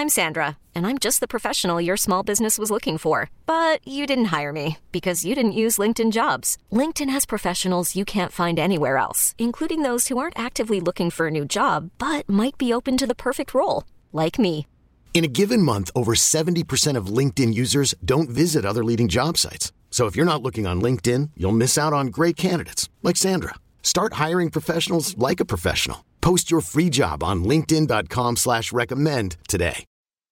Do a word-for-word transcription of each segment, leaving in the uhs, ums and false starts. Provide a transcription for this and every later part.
I'm Sandra, and I'm just the professional your small business was looking for. But you didn't hire me because you didn't use LinkedIn Jobs. LinkedIn has professionals you can't find anywhere else, including those who aren't actively looking for a new job, but might be open to the perfect role, like me. In a given month, over seventy percent of LinkedIn users don't visit other leading job sites. So if you're not looking on LinkedIn, you'll miss out on great candidates like Sandra. Start hiring professionals like a professional. Post your free job on linkedin.com slash recommend today.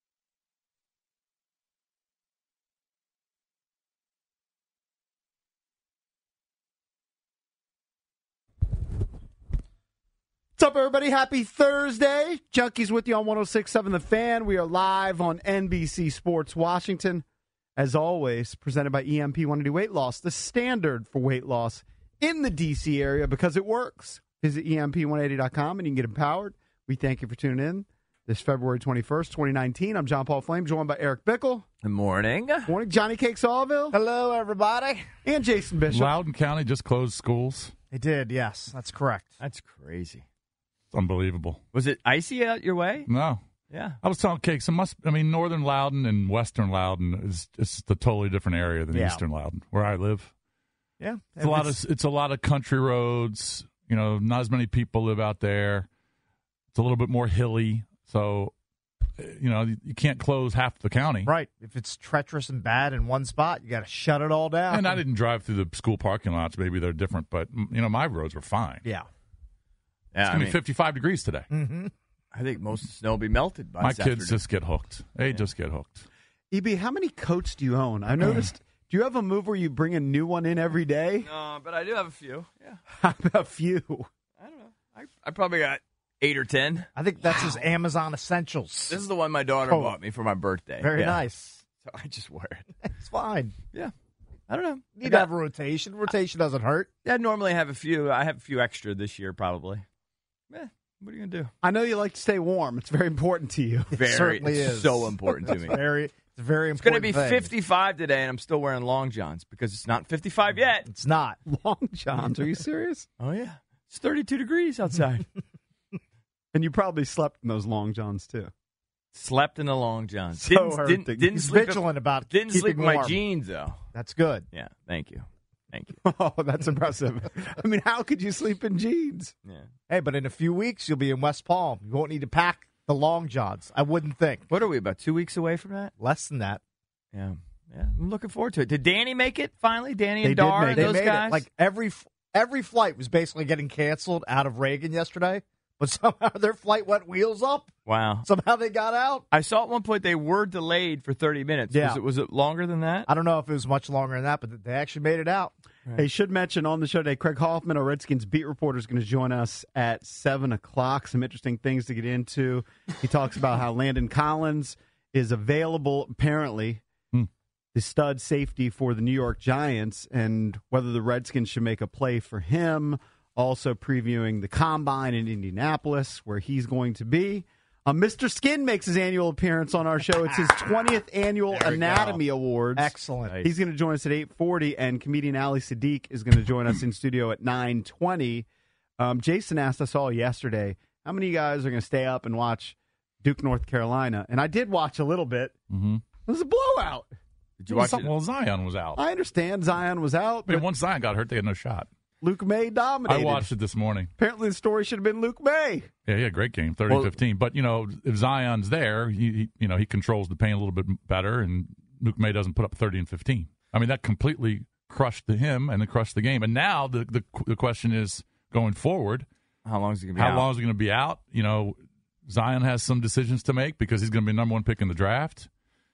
What's up, everybody? Happy Thursday. Junkies with you on one oh six point seven The Fan. We are live on N B C Sports Washington. As always, presented by E M P one eighty Weight Loss, the standard for weight loss in the D C area because it works. Visit E M P one eighty dot com and you can get empowered. We thank you for tuning in this February twenty-first, twenty nineteen. I'm John Paul Flame, joined by Eric Bickle. Good morning. Morning. Johnny Cake Sawville. Hello, everybody. And Jason Bishop. Loudoun County just closed schools. They did, yes. That's correct. That's crazy. It's unbelievable. Was it icy out your way? No. Yeah. I was telling Cakes, it must, I mean, northern Loudoun and western Loudoun is just a totally different area than Yeah. eastern Loudoun, where I live. Yeah. It's a lot of it's a lot of country roads. You know, not as many people live out there. It's a little bit more hilly, so you know you can't close half the county. Right. If it's treacherous and bad in one spot, you got to shut it all down. And I didn't drive through the school parking lots. Maybe they're different, but you know my roads were fine. Yeah. Yeah, It's I gonna mean, be fifty-five degrees today. Mm-hmm. I think most of the snow will be melted by My this kids afternoon. just get hooked. They Yeah. just get hooked. E B, how many coats do you own? I noticed. Do you have a move where you bring a new one in every day? No, but I do have a few. Yeah. How about a few? I don't know. I, I probably got eight or ten. I think that's his Amazon Essentials. This is the one my daughter Oh. bought me for my birthday. Very Yeah. nice. So I just wear it. It's fine. Yeah. I don't know. You I need to got- have a rotation. Rotation doesn't hurt. I normally have a few. I have a few extra this year, probably. Eh, what are you going to do? I know you like to stay warm. It's very important to you. Very, certainly it's is. so important to me. It's very, it's a very It's going to important be thing. fifty-five today, and I'm still wearing long johns because it's not fifty-five yet. It's not. Long Johns. Are you serious? Oh, yeah. It's thirty-two degrees outside. And you probably slept in those long johns, too. Slept in the long johns. So Didn't, hurting. didn't, didn't He's sleep. vigilant about Didn't keeping sleep in my warm. jeans, though. That's good. Yeah, thank you. Thank you. Oh, that's impressive. I mean, how could you sleep in jeans? Yeah. Hey, but in a few weeks, you'll be in West Palm. You won't need to pack the long johns. I wouldn't think. What are we, about two weeks away from that? Less than that. Yeah. Yeah, I'm looking forward to it. Did Danny make it finally? Danny They and did Dar make and it. They those made guys? it. Like every every flight was basically getting canceled out of Reagan yesterday, but somehow their flight went wheels up. wow. Somehow they got out. I saw at one point they were delayed for thirty minutes. Yeah. Was it, was it longer than that? I don't know if it was much longer than that, but they actually made it out. Hey, should mention on the show today, Craig Hoffman, our Redskins beat reporter, is going to join us at seven o'clock. Some interesting things to get into. He talks about how Landon Collins is available, apparently, Hmm. the stud safety for the New York Giants, and whether the Redskins should make a play for him. Also previewing the Combine in Indianapolis, where he's going to be. Uh, Mister Skin makes his annual appearance on our show. It's his twentieth annual There we Anatomy Awards. Excellent. Nice. He's going to join us at eight forty, and comedian Ali Sadiq is going to join us in studio at nine twenty. Um, Jason asked us all yesterday, how many of you guys are going to stay up and watch Duke, North Carolina? And I did watch a little bit. Mm-hmm. It was a blowout. Did you watch it? Well, Zion was out. I understand Zion was out, I mean, but once Zion got hurt, they had no shot. Luke May I dominated. watched it this morning. Apparently the story should have been Luke May. Yeah, yeah, great game, thirty fifteen. But, you know, if Zion's there, he, he, you know, he controls the paint a little bit better, and Luke May doesn't put up thirty and fifteen. I mean, that completely crushed him and it crushed the game. And now the the, the question is, going forward, How long is he going to be how out? long is he going to be out? You know, Zion has some decisions to make because he's going to be number one pick in the draft.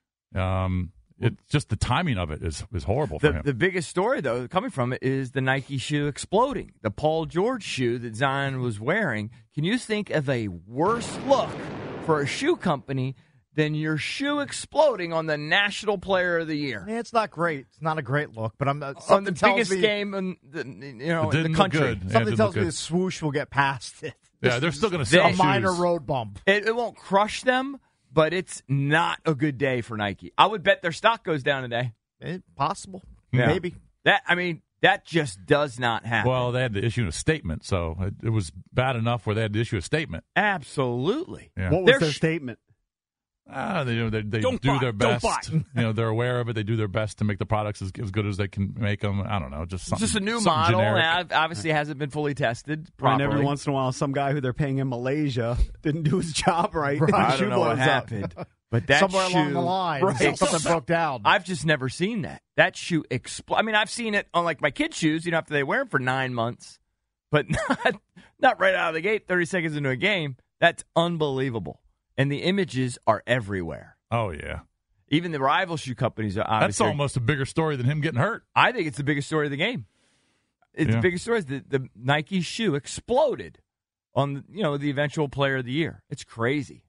Um, it's just the timing of it is is horrible for The, him. the biggest story, though, coming from it is the Nike shoe exploding. The Paul George shoe that Zion was wearing. Can you think of a worse look for a shoe company than your shoe exploding on the National Player of the Year? Yeah, it's not great. It's not a great look, but I'm uh, On the something tells biggest me, game in the, you know, It in didn't the look country. good. Yeah, it Something didn't tells look me good. the swoosh will get past it. Yeah, they're still going to They- sell A minor shoes. road bump. It, it won't crush them, but it's not a good day for Nike. I would bet their stock goes down today. Eh, possible. Yeah. Maybe. That I mean, that just does not happen. Well, they had to issue a statement, so it, it was bad enough where they had to issue a statement. absolutely. Yeah. What was They're their sh- statement? Uh, they they, they Don't do buy, their don't best. buy. You know, they're aware of it. They do their best to make the products as, as good as they can make them. I don't know, just something. It's just a new something model. generic. And obviously, hasn't been fully tested And properly. every once in a while, some guy who they're paying in Malaysia didn't do his job right. and the I shoe don't know what blows up. happened, but that Somewhere shoe, along the line, Right. something broke down. I've just never seen that. That shoe expl- I mean, I've seen it on like my kids' shoes. You know, after they wear them for nine months, but not not right out of the gate. Thirty seconds into a game. That's unbelievable, and the images are everywhere. Oh yeah, Even the rival shoe companies are that's obviously. almost a bigger story than him getting hurt. I think it's the biggest story of the game. It's Yeah. the biggest story is that the Nike shoe exploded on you know the eventual player of the year. It's crazy.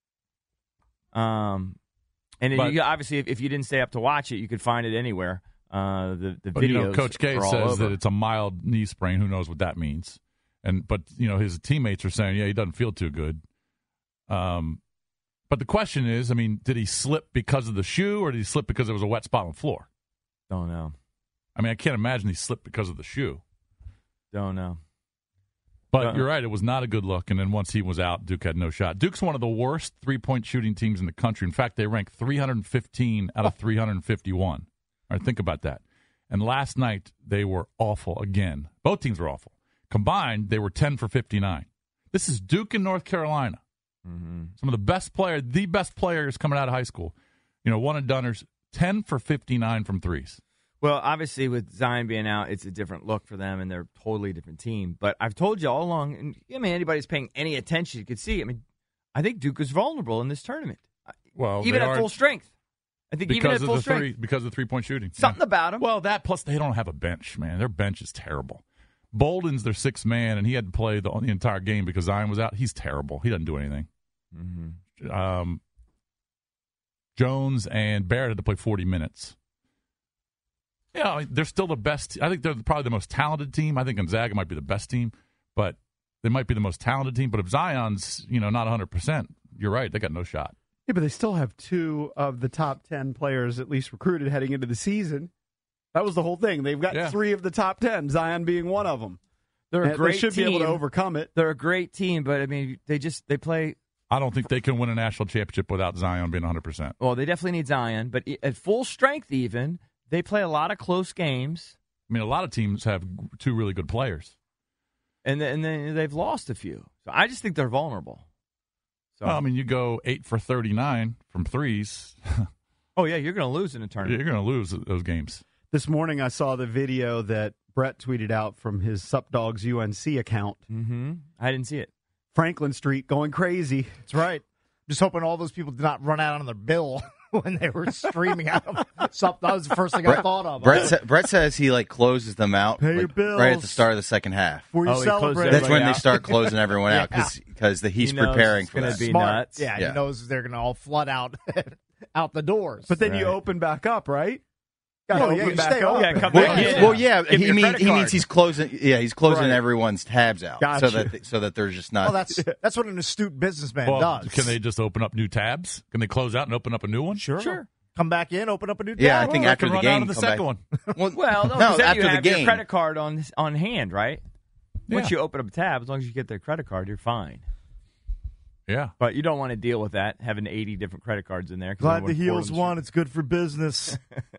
Um, and But- you, obviously, if, if you didn't stay up to watch it, you could find it anywhere. Uh, the the But videos. you know, Coach K are all says over. that it's a mild knee sprain. Who knows what that means? And but you know, his teammates are saying, yeah, he doesn't feel too good. Um, but the question is, I mean, did he slip because of the shoe, or did he slip because there was a wet spot on the floor? Don't know. I mean, I can't imagine he slipped because of the shoe. Don't know. But Uh-uh. you're right; it was not a good look. And then once he was out, Duke had no shot. Duke's one of the worst three-point shooting teams in the country. In fact, they rank three hundred fifteen out of three hundred fifty-one. All right, think about that. And last night they were awful again. Both teams were awful. Combined, they were ten for fifty-nine. This is Duke in North Carolina. Mm-hmm. Some of the best players, the best players coming out of high school. You know, one and doneers, ten for fifty-nine from threes. Well, obviously, with Zion being out, it's a different look for them, and they're a totally different team. But I've told you all along, and I mean, anybody's paying any attention, you could see. I mean, I think Duke is vulnerable in this tournament, Well, even they at are full strength. I think even because at of full the strength, three, because of the three-point shooting. something Yeah. about them. Well, that plus they don't have a bench, man. Their bench is terrible. Bolden's their sixth man, and he had to play the, the entire game because Zion was out. He's terrible. He doesn't do anything. Mm-hmm. Um, Jones and Barrett had to play forty minutes. Yeah, I mean, they're still the best. I think they're probably the most talented team. I think Gonzaga might be the best team, but they might be the most talented team. But if Zion's, you know, not one hundred percent, you're right. They got no shot. Yeah, but they still have two of the top ten players at least recruited heading into the season. That was the whole thing. They've got Yeah. three of the top ten, Zion being one of them. They're a And great they should team. be able to overcome it. They're a great team, but I mean, they just they play. I don't think they can win a national championship without Zion being one hundred percent. Well, they definitely need Zion, but at full strength, even they play a lot of close games, I mean, a lot of teams have two really good players. and then, and then they've lost a few. So I just think they're vulnerable. So Well, I mean, you go eight for thirty-nine from threes. oh yeah, you're going to lose in a You're tournament. going to lose those games. This morning I saw the video that Brett tweeted out from his Sup Dogs U N C account. Mm-hmm. I didn't see it. Franklin Street going crazy. That's right. Just hoping all those people did not run out on their bill when they were streaming out of something. That was the first thing I thought of. Brett, sa- Brett says he like closes them out Pay your like, bills. right at the start of the second half. Before you Oh, he closed celebrate. That's when everybody they out. start closing everyone out Yeah. because he's He knows preparing it's for gonna that. be Smart. nuts. Yeah, Yeah. he knows they're going to all flood out out the doors. But then you Right. open back up, right? Got No, to yeah, open you back stay up. open. Yeah, come Well, back yeah, in. well, yeah, Give me he your means credit he card. means he's closing. Yeah, he's closing Right. everyone's tabs out Gotcha. so that so that there's just not. well, that's that's what an astute businessman Well, does. can they just open up new tabs? Can they close out and open up a new one? Sure. Sure. Come back in, open up a new tab. Yeah, I think Well, after they the can run out game, of the come second back. one. Well, no, 'cause no, then after you the have game. your credit card on on hand, right? Once Yeah. you open up a tab, as long as you get their credit card, you're fine. Yeah. But you don't want to deal with that, having eighty different credit cards in there. 'cause Glad everyone the heels forwards you. won. It's good for business.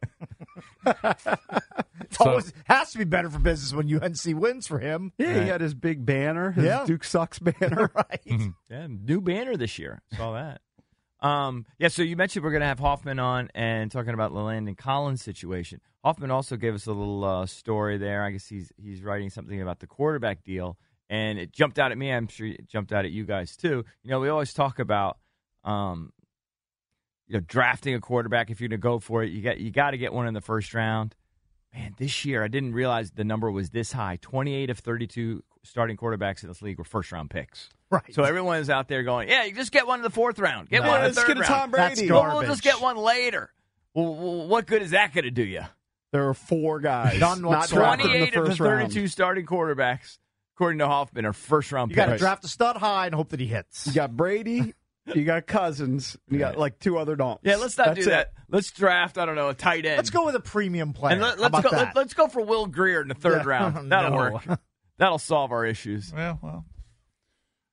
It's So- always has to be better for business when U N C wins for him. Yeah, he had his big banner, his Yeah. Duke Sucks banner. Right. Yeah, new banner this year. Saw that. Um, yeah, so you mentioned we're going to have Hoffman on and talking about the Landon Collins situation. Hoffman also gave us a little uh, story there. I guess he's he's writing something about the quarterback deal, and it jumped out at me. I'm sure it jumped out at you guys too. You know, we always talk about um, you know drafting a quarterback. If you're going to go for it, you got you got to get one in the first round. Man, this year I didn't realize the number was this high. twenty-eight of thirty-two starting quarterbacks in this league were first round picks. Right. So everyone's out there going, yeah, you just get one in the fourth round. Get No, one in the let's third get a round. Tom That's Brady. Well, garbage. we'll just get one later. Well, well, what good is that going to do you? There are four guys None not whatsoever. drafted in the twenty-eight of the first round. thirty-two starting quarterbacks, according to Hoffman, are first round You got to picks. draft a stud high and hope that he hits. You got Brady, you got Cousins, and you got like two other donks. Yeah, let's not That's do it. that. Let's draft, I don't know, a tight end. Let's go with a premium player. And let, How let's about go. that? Let, us go for Will Greer in the third Yeah. round. That'll No. work. That'll solve our issues. Well, well.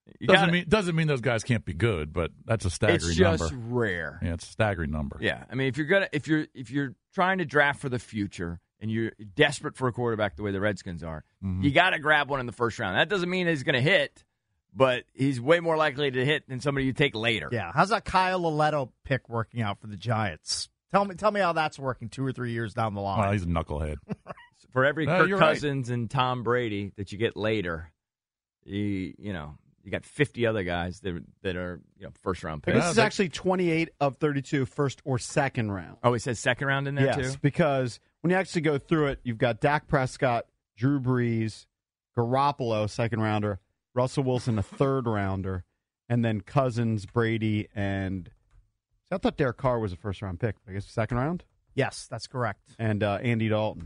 You doesn't gotta, mean doesn't mean those guys can't be good, but that's a staggering it's just number. rare. Yeah, it's a staggering number. Yeah, I mean, if you're gonna if you're if you're trying to draft for the future and you're desperate for a quarterback the way the Redskins are, mm-hmm. you got to grab one in the first round. That doesn't mean he's going to hit, but he's way more likely to hit than somebody you take later. Yeah, how's that Kyle Laletto pick working out for the Giants? Tell me, tell me how that's working two or three years down the line. Well, he's a knucklehead. For every No, Kirk you're right. Cousins and Tom Brady that you get later, you you know you got fifty other guys that that are you know first round picks. This is actually twenty-eight of thirty-two, first or second round. Oh, it says second round in there Yes, too. because when you actually go through it, you've got Dak Prescott, Drew Brees, Garoppolo, second rounder, Russell Wilson, a third rounder, and then Cousins, Brady, and see, I thought Derek Carr was a first round pick. I guess second round, Yes, that's correct. and uh, Andy Dalton.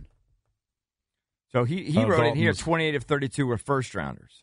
So he he Oh, wrote Dalton in here was- twenty-eight of thirty-two were first rounders.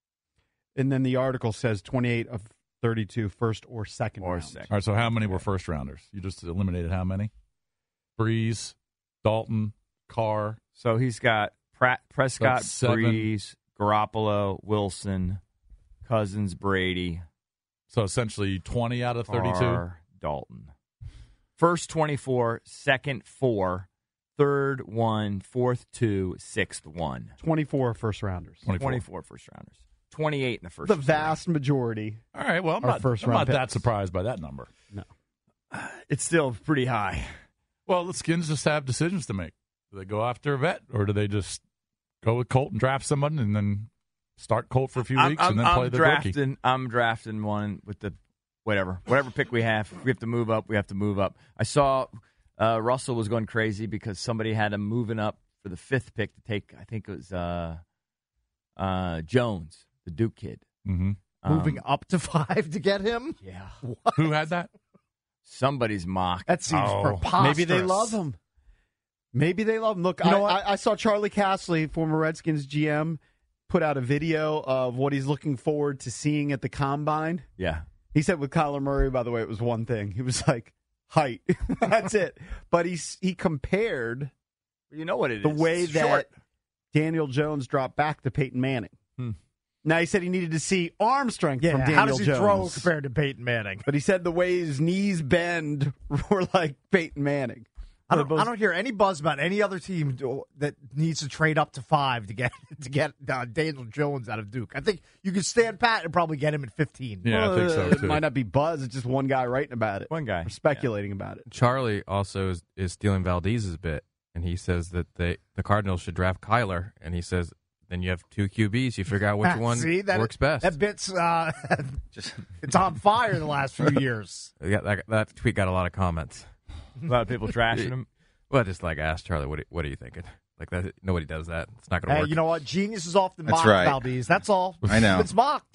And then the article says twenty-eight of thirty-two, first or second Or round. second. All right, so how many were first rounders? You just eliminated how many? Breeze, Dalton, Carr. So he's got Pratt, Prescott, That's seven. Breeze, Garoppolo, Wilson, Cousins, Brady, So essentially twenty out of thirty-two. Carr, Dalton. First twenty-four, second four, third one, fourth two, sixth one. twenty-four first rounders. twenty-four. twenty-four first rounders. twenty-eight in the first. The round. vast majority. All right, well, I'm Our not, first I'm round not that picks. surprised by that number. No. It's still pretty high. Well, the Skins just have decisions to make. Do they go after a vet, or do they just go with Colt and draft someone and then start Colt for a few I'm, weeks I'm, and then I'm play the drafting, rookie? I'm drafting one with the whatever, whatever pick we have. If we have to move up, we have to move up. I saw uh, Russell was going crazy because somebody had him moving up for the fifth pick to take. I think it was uh, uh, Jones, the Duke kid. Mm-hmm. Um, Moving up to five to get him? Yeah, Who had that? somebody's mock. That seems Oh, preposterous. Maybe they love him. Maybe they love him. Look, You I, know what? I, I saw Charlie Castley, former Redskins G M, put out a video of what he's looking forward to seeing at the Combine. Yeah, He said with Kyler Murray, by the way, it was one thing. He was like, height. That's it. But he's, he compared you know what it is. the way It's that short. Daniel Jones dropped back to Peyton Manning. Hmm. Now, he said he needed to see arm strength Yeah, from Daniel how does he Jones. throw compared to Peyton Manning? But he said the way his knees bend were like Peyton Manning. I don't, I don't hear any buzz about any other team do- that needs to trade up to five to get to get uh, Daniel Jones out of Duke. I think you could stand pat and probably get him at fifteen. Yeah, I think so, Uh, It too. might not be buzz. It's just one guy writing about it. One guy. Or speculating about it. Charlie also is, is stealing Valdez's bit, and he says that they, the Cardinals should draft Kyler, and he says then you have two Q Bs, you figure out which one See, that, works best. That bit's uh, Just it's on fire the last few years. Yeah, that, that tweet got a lot of comments. A lot of people trashing him. Well, just like ask Charlie, what, what are you thinking? Like that, nobody does that. It's not going to Hey, work. you know what? Genius is often That's mocked, right. Valdez. That's all. I know. It's mocked.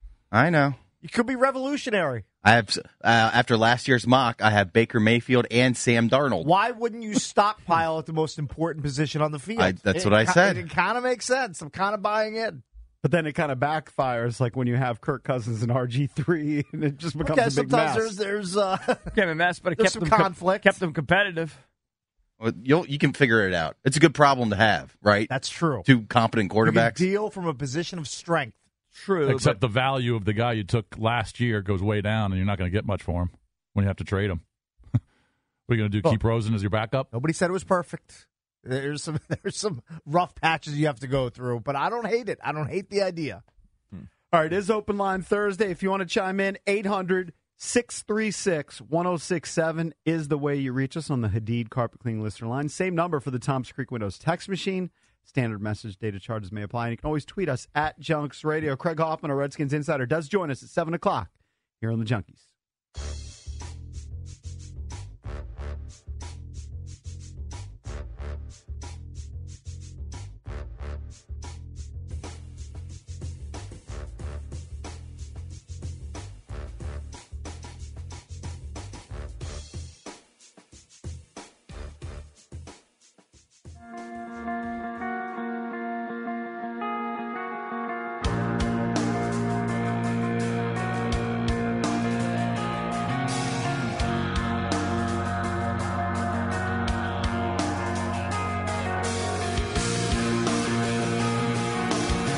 I know. You could be revolutionary. I have uh, after last year's mock, I have Baker Mayfield and Sam Darnold. Why wouldn't you stockpile at the most important position on the field? I- that's It what I ki- said. It kind of makes sense. I'm kind of buying in. But then it kind of backfires, like when you have Kirk Cousins and R G three, and it just becomes Okay, a big sometimes mess. there's there's uh, Became a mess, but it There's kept some them co- conflict. kept them competitive. Well, you'll you can figure it out. It's a good problem to have, right? that's true. Two competent You can quarterbacks. deal from a position of strength. True, Except but the value of the guy you took last year goes way down, and you're not going to get much for him when you have to trade him. What are you going to do? Well- Keep Rosen as your backup? Nobody said it was perfect. There's some there's some rough patches you have to go through, but I don't hate it. I don't hate the idea. All right, it is Open Line Thursday. If you want to chime in, eight hundred, six three six, one oh six seven is the way you reach us on the Hadid Carpet Cleaning Listener line. Same number for the Thompson Creek Windows text machine. Standard message data charges may apply. And you can always tweet us at Junks Radio. Craig Hoffman, our Redskins insider, does join us at seven o'clock here on the Junkies.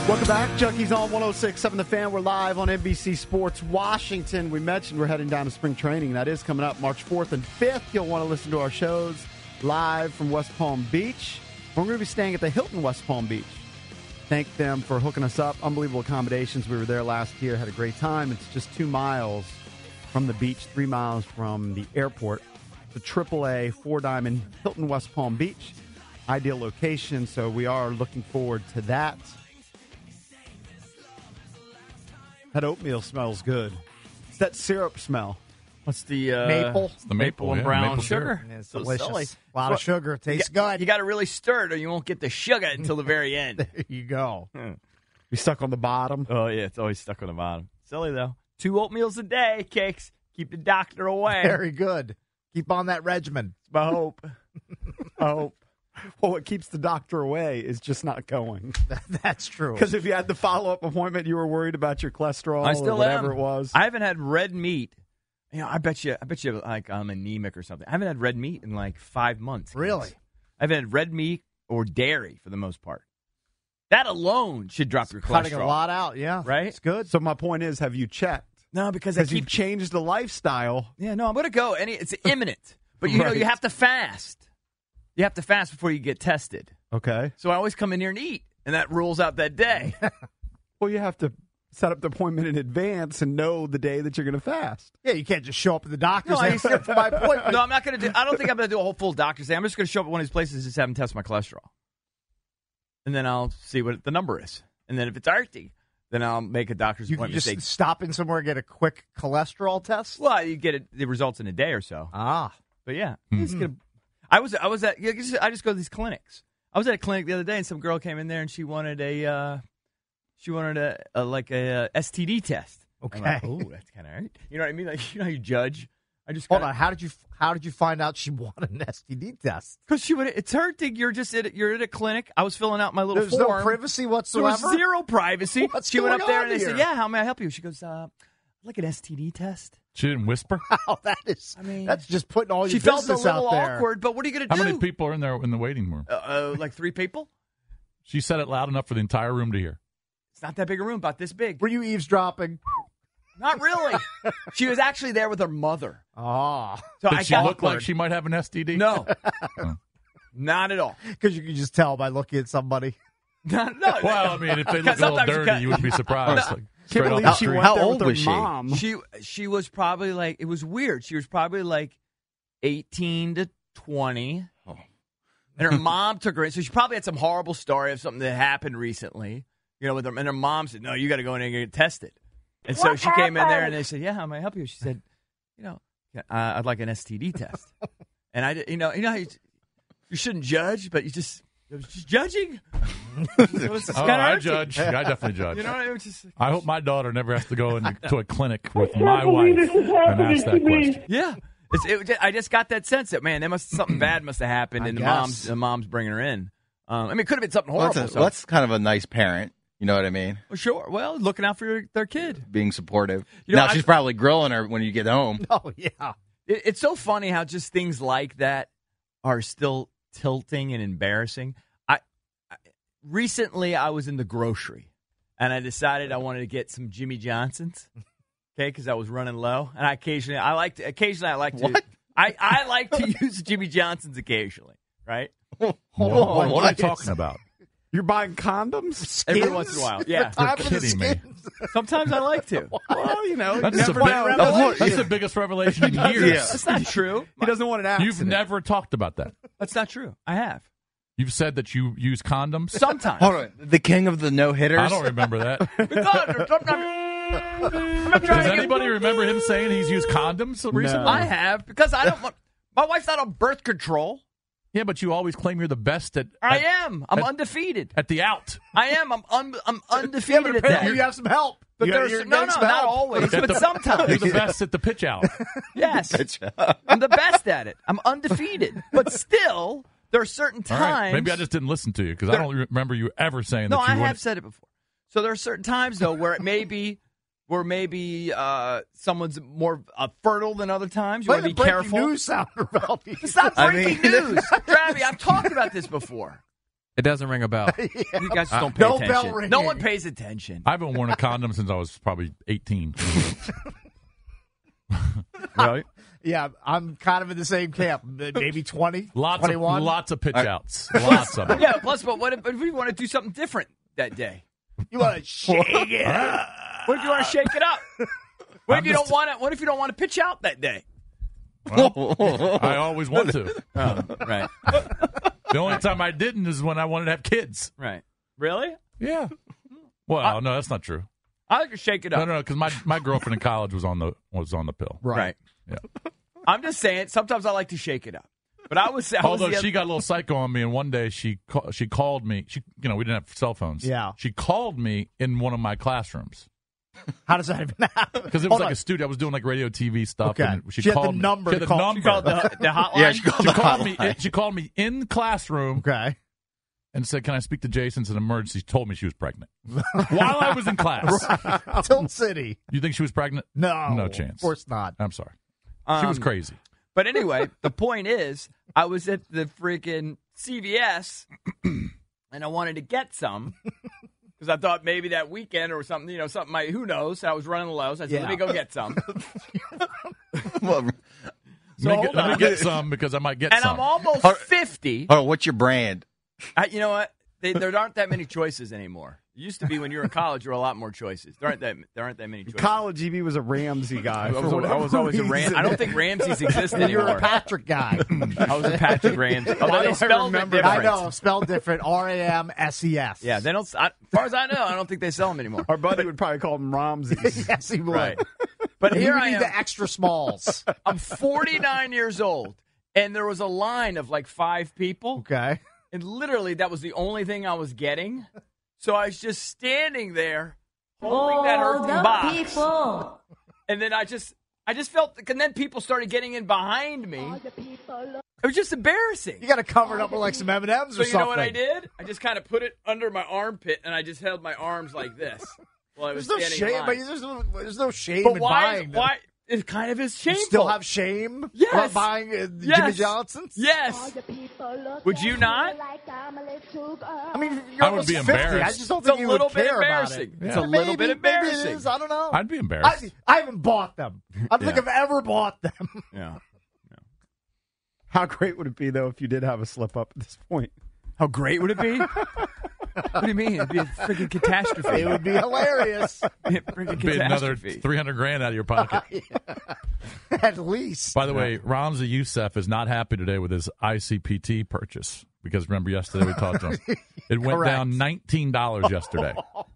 Welcome back. Junkies on one oh six point seven The Fan. We're live on N B C Sports Washington. We mentioned we're heading down to spring training. That is coming up March fourth and fifth. You'll want to listen to our shows live from West Palm Beach. We're going to be staying at the Hilton West Palm Beach. Thank them for hooking us up. Unbelievable accommodations. We were there last year. Had a great time. It's just two miles from the beach, three miles from the airport. The triple A Four Diamond Hilton West Palm Beach. Ideal location, so we are looking forward to that. That oatmeal smells good. It's that syrup smell. What's the uh, Maple. It's the maple, and yeah, brown maple sugar? syrup. It's So delicious. silly. A lot of sugar. Tastes you good. You got to really stir it, or you won't get the sugar until the very end. There you go. We stuck on the bottom. Oh yeah, it's always stuck on the bottom. Silly though. Two oatmeals a day, cakes. Keep the doctor away. Very good. Keep on that regimen. It's my hope. I hope. Well, what keeps the doctor away is just not going. That's true. Because if you had the follow-up appointment, you were worried about your cholesterol I still or whatever am. it was. I haven't had red meat. You know, I bet you. I bet you, like I'm anemic or something. I haven't had red meat in like five months. kids. Really? I haven't had red meat or dairy for the most part. That alone should drop your cholesterol. Cutting a lot out, yeah. Right? It's good. So my point is, have you checked? No, because I Because keep. you've changed the lifestyle. Yeah, no, I'm gonna go. Any, it's imminent. But you know, Right. you have to fast. You have to fast before you get tested. Okay. So I always come in here and eat, and that rules out that day. Well, you have to set up the appointment in advance and know the day that you're going to fast. Yeah, you can't just show up at the doctor's No, I- and say, for my appointment. No, I'm not going to do. I don't think I'm going to do a whole full doctor's day. I'm just going to show up at one of these places and just have them test my cholesterol, and then I'll see what the number is. And then if it's arty, then I'll make a doctor's You can appointment. just Say, stop in somewhere and get a quick cholesterol test? well, you get it, the results in a day or so. Ah. But yeah, just get a- I was I was at I just I just go to these clinics. I was at a clinic the other day, and some girl came in there, and she wanted a uh, she wanted a, a like a, uh S T D test. Okay. I'm like, oh, that's kind of right. You know what I mean? Like, you know how you judge. I just Hold on. How did you how did you find out she wanted an S T D test? because she would. It's her thing. You're just at you're at a clinic. I was filling out my little There's form. no privacy There whatsoever. was zero privacy. What's she went going up there on and they here? said, "Yeah, how may I help you?" She goes, uh, "Like an S T D test." She didn't whisper. Wow, that is. I mean, that's just putting all your She felt a business little out there. awkward, but what are you going to How do? many people are in there in the waiting room? Uh, uh, like three people. She said it loud enough for the entire room to hear. It's not that big a room, about this big. Were you eavesdropping? Not really. She was actually there with her mother. Oh, So Did I she got look like she might have an S T D? No, not at all. because you can just tell by looking at somebody. No, no. Well, I mean, if they look a little Sometimes you dirty, got- you would be surprised. Like, Can't straight off believe the she street. went How there old with her was she? mom. she she was probably like, it was weird. She was probably like eighteen to twenty, Oh. and her mom took her in. So she probably had some horrible story of something that happened recently. You know, with her, and her mom said, "No, you got to go in and get tested." And so she came in there, and they said, "Yeah, how may I help you?" She said, "You know, uh, I'd like an S T D test." And I, did- you know, you know, how you, you shouldn't judge, but you just, it was just judging. It was just Oh, kinda I empty. judge. I definitely judge. You know, it was just, I hope my daughter never has to go into a clinic with my wife and ask that question. yeah. It's, it, was- I just got that sense that man, there must something bad must have happened, I and the guess. mom's the mom's bringing her in. Um, I mean, it could have been something Well, horrible. that's, a- so- well, that's kind of a nice parent. You know what I mean? Well, sure. Well, looking out for your, their kid. Being supportive. You know, now I- she's probably grilling her when you get home. Oh yeah. It, it's so funny how just things like that are still tilting and embarrassing. I, I recently I was in the grocery and I decided I wanted to get some Jimmy Johnsons. Okay, because I was running low, and I occasionally I like to occasionally I like to What? I, I like to use Jimmy Johnsons occasionally, right? What, on, what are you what? talking about? You're buying condoms? Every once in a while, yeah. Time for the kidding me. skins. Sometimes I like to. Well, you know, That's, you the, never big- know. that's the biggest revelation in years. That's not true. He doesn't want an accident. You've never talked about that. That's not true. I have You've said that you use condoms. sometimes. Hold on. The king of the no hitters. I don't remember that. Because sometimes- I'm not trying Does to get- anybody remember him saying he's used condoms recently? I have because I don't want. My wife's not on birth control. Yeah, but you always claim you're the best at. I at, am. I'm at- undefeated. at the out. I am. I'm un, I'm Yeah, undefeated but at apparently that. you have some help. But You- there's you're no, getting no, some not help. always, At but the- sometimes. You're the best at the pitch out. Yes, I'm the best at it. I'm undefeated, but still, there are certain All times. right. Maybe I just didn't listen to you because I There- don't remember you ever saying No, that you I have wanted- said it before. So there are certain times though where it may be, where maybe uh, someone's more uh, fertile than other times. You Play want to the be breaking careful. news sounder, Valdi. It's not I breaking mean- news, Travi. I've talked about this before. It doesn't ring a bell. Yeah. You guys just don't pay No bell attention. ringing. No one pays attention. I haven't worn a condom since I was probably eighteen. Really? Yeah, I'm kind of in the same camp. Maybe twenty, Lots twenty-one. of lots of pitch outs. Lots of them. Yeah, plus, but what if, if we want to do something different that day? You want to shake it up? What if you want to shake it up? What if you don't want to? What if you don't want to pitch out that day? I always want to. Oh, right, The only time I didn't is when I wanted to have kids. right. Really? Yeah. Well, no, that's not true. I like to shake it No, up. no, no, because my, my girlfriend in college was on the was on the pill. Right. Yeah. I'm just saying. Sometimes I like to shake it up. But I was. I was Although the she other- got a little psycho on me, and one day she ca- she called me. She, you know, we didn't have cell phones. Yeah. She called me in one of my classrooms How does that even happen? because it was Hold like on. a studio. I was doing like radio, T V stuff. Okay. And she, She had the called me- number She had to the call- number. She called the, the hotline. Yeah, she called She the called me. hotline. She called me in the classroom Okay. and said, "Can I speak to Jason? It's an emergency." She told me she was pregnant while I was in class. Tilt City. You think she was pregnant? No. No chance. Of course not. I'm sorry. She was Um, crazy. But anyway, the point is, I was at the freaking C V S, and I wanted to get some because I thought maybe that weekend or something, you know, something might, who knows? I was running low, so I said, Yeah. let me go get some. Well, So let me, hold get, let me on. get some because I might get And some. I'm almost Hold- fifty. hold on, what's your brand? I, you know what? They, there aren't that many choices anymore. It used to be when you were in college, there were a lot more choices. There aren't that there aren't that many choices. College, E B was a Ramsey guy. I was, for I was always a whatever Ram. I don't think Ramses exist And you're anymore. a Patrick guy. I was a Patrick Ramsey. Although Why they do I spelled it remember different. that? I know, spelled different. R A M S E S. Yeah, they don't. I, as far as I know, I don't think they sell them anymore. Our buddy would probably call him Ramses. Yes, he would. Right. But And here you would I need am. the extra smalls. I'm forty-nine years old, and there was a line of like five people, Okay. and literally that was the only thing I was getting. So I was just standing there holding that earthen box, and then I just, I just felt, and then people started getting in behind me. It was just embarrassing. You got to cover it up with like some M and M's So or you something. know what I did? I just kind of put it under my armpit, and I just held my arms like this while I was There's no standing in shame. line. But there's no, there's no shame But in why? buying them. Why? It kind of is shameful. You still have shame? Yes. About buying uh, Jimmy Yes. Johnson's? Yes. Would you not? I mean, you're I would almost be fifty. I embarrassed. just don't It's think a you little would bit care about it. embarrassing. It's Yeah. a little Maybe- bit maybe it embarrassing. is. I don't know. I'd be embarrassed. I, I haven't bought them. I don't think Yeah. I've ever bought them. Yeah. How great would it be, though, if you did have a slip up at this point? How great would it be? What do you mean? It'd be a freaking catastrophe. It would be hilarious. It'd be a freaking It'd be another catastrophe. three hundred grand out of your pocket. At least. By the way, Ramzi Youssef is not happy today with his I C P T purchase because remember yesterday we talked to him. It went Correct. down nineteen dollars yesterday.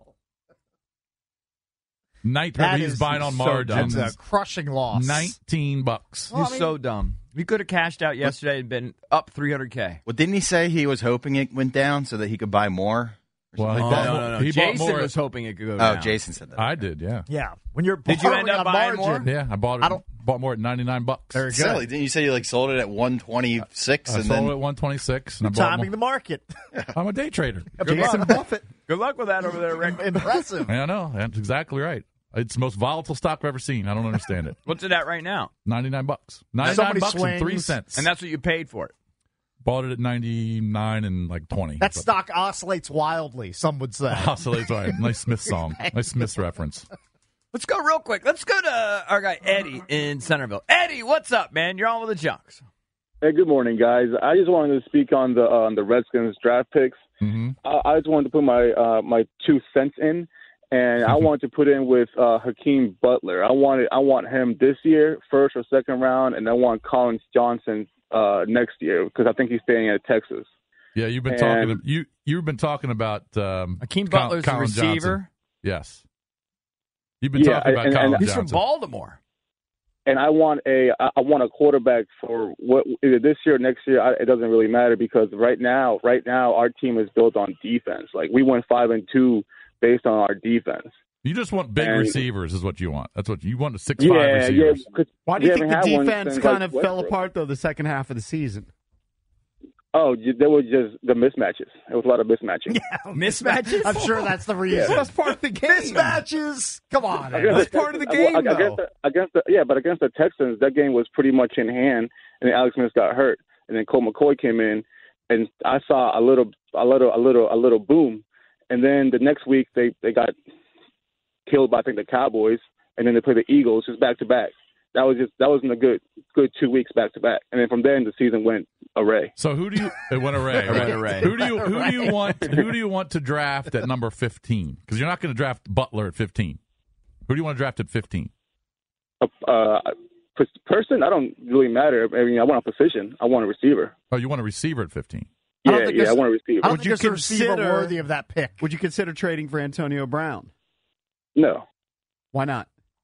Night, That he's is buying on so margins. That's a crushing loss. nineteen bucks. He's so dumb. We could have cashed out yesterday and been up three hundred K. Well, didn't he say he was hoping it went down so that he could buy more? Well, he Oh, bought no, more. no, no. He bought Jason more. was hoping it could go Oh, down. Jason said that. I did, yeah. Yeah. When you're Did you end borrowing up on buying margin, Yeah, I bought it. I don't- bought more at ninety nine bucks. Very good. Silly. Didn't you say you like sold it at one twenty six I and sold then it at one twenty six. And I You're bought timing more. the market. I'm a day trader. Jason Buffett. Good luck with that over there, Rick. Impressive. Yeah, I know. That's exactly right. It's the most volatile stock I've ever seen. I don't understand it. What's it at right now? ninety nine bucks. Ninety So nine many bucks and three swings. cents. And that's what you paid for it. Bought it at ninety nine and like twenty. That But- stock oscillates wildly, some would say. Oscillates right. Nice Smith song. Nice Smith reference. Let's go real quick. Let's go to our guy Eddie in Centerville. Eddie, what's up, man? You're on with the Junks. Hey, good morning, guys. I just wanted to speak on the on the Redskins draft picks. Mm-hmm. I, I just wanted to put my uh, my two cents in, and I wanted to put in with uh, Hakeem Butler. I wanted I want him this year, first or second round, and I want Collins Johnson uh, next year because I think he's staying at Texas. Yeah, you've been And- talking. You you've been talking about um, Hakeem Col- Butler's the Colin receiver. Johnson. Yes, you've been Yeah, talking about and- Colin and- He's from Johnson. Baltimore. And I want a I want a quarterback for what either this year or next year. I, it doesn't really matter because right now, right now, our team is built on defense. Like we went five and two based on our defense. You just want big And- receivers, is what you want. That's what you want. A six Yeah, five yeah. receivers. 'cause Why do we you think haven't the had one defense since, kind like, of fell Westbrook. apart, though, the second half of the season? Oh, you- there was just the mismatches. It was a lot of mismatching. Mismatches? I'm sure that's the reason. That's part of the game. Mismatches. Come on. Against Ed. That's the part of the Texans- game, well, though. Against the, against the, yeah, but against the Texans, that game was pretty much in hand, and then Alex Smith got hurt, and then Colt McCoy came in, and I saw a little a little, a little, a little boom, and then the next week they, they got killed by I think the Cowboys, and then they played the Eagles just back to back. That was just that wasn't a good good two weeks back to back, and then from then the season went array. So who do you it went array? It went array. Who do you who do you want who do you want to draft at number fifteen? Because you're not going to draft Butler at fifteen. Who do you want to draft at fifteen? Uh, uh, person, I don't really matter. I mean, I want a position. I want a receiver. Oh, you want a receiver at fifteen? Yeah, I yeah, I want a receiver. I don't Would think you there's a receiver consider- worthy of that pick. Would you consider trading for Antonio Brown? No. Why not?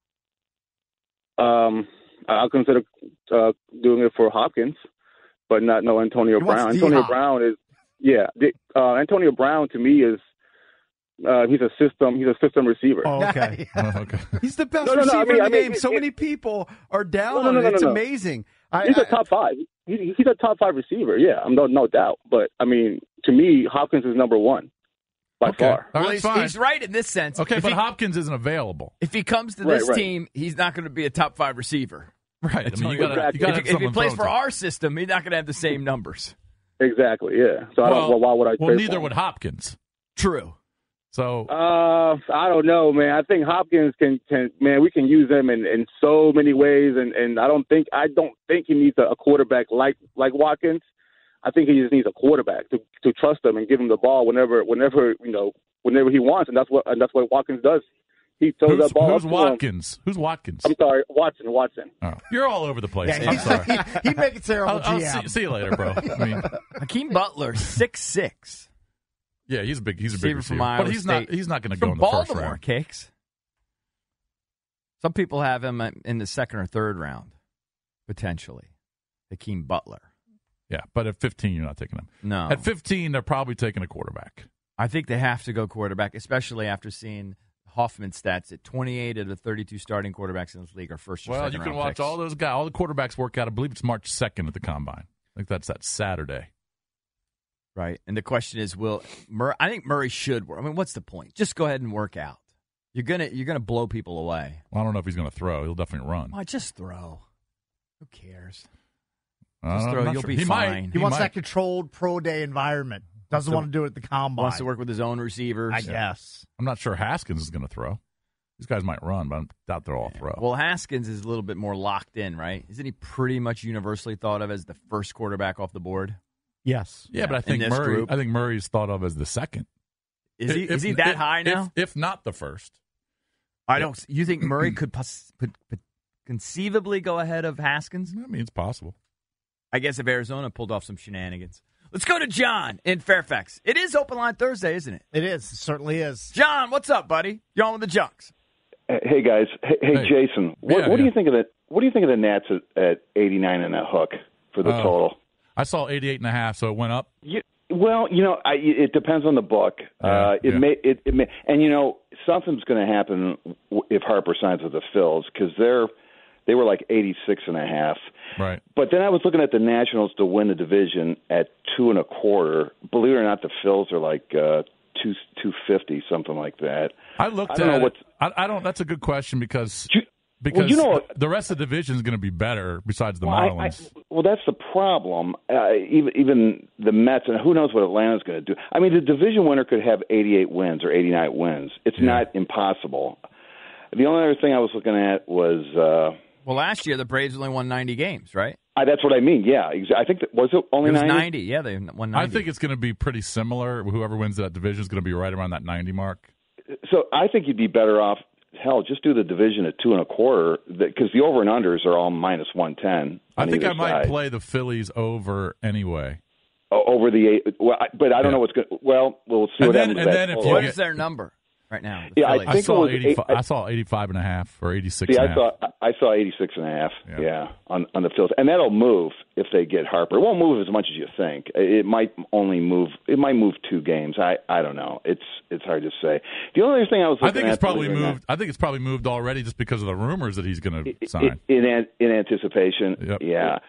Um, I'll consider uh, doing it for Hopkins, but not no Antonio He wants Brown. D-Hop. Antonio Brown is yeah. The, uh, Antonio Brown to me is uh, he's a system. He's a system receiver. Oh, okay. Oh, okay. He's the best No, no, no, receiver I mean- in the I mean, game. it- so it- many people are down No, no, on no, it. no, It's no, no. amazing. I, He's a I- top five. He, he's a top five receiver. Yeah, I'm no no doubt. But I mean, to me, Hopkins is number one by Okay. far. All right, Well, that's he's, fine. he's right in this sense. Okay, if but he, Hopkins isn't available. if he comes to Right, this right. team, he's not going to be a top five receiver. Right. I mean, you gotta, Exactly. you gotta If, have if he someone plays throw for to. our system, he's not going to have the same numbers. Exactly. Yeah. So I don't. Well, why would I? Well, trade neither for him? would Hopkins. True. So Uh, I don't know, man. I think Hopkins can, can man, we can use him in, in so many ways, and, and I don't think I don't think he needs a, a quarterback like like Watkins. I think he just needs a quarterback to, to trust him and give him the ball whenever whenever you know whenever he wants, and that's what and that's what Watkins does. He throws who's, that ball who's up to him. Watkins? Who's Watkins? I'm sorry, Watson. Watson. Oh, you're all over the place. Yeah, I'm he's, sorry. he, he'd make a terrible I'll, I'll G M. see, see you later, bro. I mean, Hakeem Butler, six foot six. yeah, he's a big he's a big Receiver receiver, from Iowa but he's State. not he's not going to go From in the first Baltimore, round. Cakes. Some people have him in the second or third round, potentially. Hakeem Butler. Yeah, but at fifteen, you're not taking him. No. At fifteen, they're probably taking a quarterback. I think they have to go quarterback, especially after seeing Hoffman's stats at twenty-eight of the thirty-two starting quarterbacks in this league are first or Well, second you can round watch picks. all those guys, all the quarterbacks work out. I believe it's March second at the combine. I think that's that Saturday. Right. And the question is, will Murray, I think Murray should work. I mean, what's the point? Just go ahead and work out. You're gonna you're gonna blow people away. Well, I don't know if he's going to throw. He'll definitely run. Why just throw? Who cares? Uh, Just I'm throw, not you'll sure. be he fine. Might. He, He wants might. that controlled pro day environment. Doesn't to- want to do it at the combine. Wants to work with his own receivers. I guess. I'm not sure Haskins is going to throw. These guys might run, but I doubt they'll all throw. Well, Haskins is a little bit more locked in, right? Isn't he pretty much universally thought of as the first quarterback off the board? Yes. yeah, but I in think this Murray. group. I think Murray's thought of as the second. Is he If- is he that if- high now? If, if not the first. I don't. You think Murray could, pos, could, could conceivably go ahead of Haskins? I mean, it's possible. I guess if Arizona pulled off some shenanigans. Let's go to John in Fairfax. It is Open Line Thursday, isn't it? It is. It certainly is. John, what's up, buddy? You're on with the Junks. Hey guys, hey, hey, Hey. Jason, what, Yeah, what do yeah. you think of the what do you think of the Nats at, at eighty-nine and a hook for the Uh, total? I saw eighty-eight and a half, so it went up. You, well, you know, I, it depends on the book. Yeah, uh, it yeah. may, it, it may, and you know, something's going to happen w- if Harper signs with the Phils because they're they were like eighty-six and a half. Right. But then I was looking at the Nationals to win the division at two and a quarter. Believe it or not, the Phils are like uh, two two fifty, something like that. I looked I don't at know it. what's- I, I don't. That's a good question because You- because well, you know, the rest of the division is going to be better besides the Well, I- Marlins. I, well, that's the problem. Uh, even even the Mets, and who knows what Atlanta's going to do. I mean, the division winner could have eighty-eight wins or eighty-nine wins. It's Yeah. not impossible. The only other thing I was looking at was uh, Well, last year the Braves only won ninety games, right? I, that's what I mean. Yeah, exa- I think that was it only It was ninety. ninety. Yeah, they won ninety. I think it's going to be pretty similar. Whoever wins that division is going to be right around that ninety mark. So I think you'd be better off. Hell, just do the division at two and a quarter because the over and unders are all minus one ten. I think I might play the Phillies over anyway. over the eight. Well, I, but I don't Yeah. know what's going. Well, we'll see And what then- happens. and with then that if total. you What get- is their number right now? the Yeah, I Phillies? I think it saw was eighty-five. eight- I saw eighty-five and a half or eighty-six See, and a I half. saw I saw eighty-six and a half. Yeah. Yeah, on on the Phils, and that'll move if they get Harper. It won't move as much as you think. It might only move. It might move two games. I, I don't know. It's it's hard to say. The only other thing I was I looking think it's at, probably believe it or moved. I think it's probably moved already just because of the rumors that he's going to not, sign. in in, in anticipation. Yep. Yeah.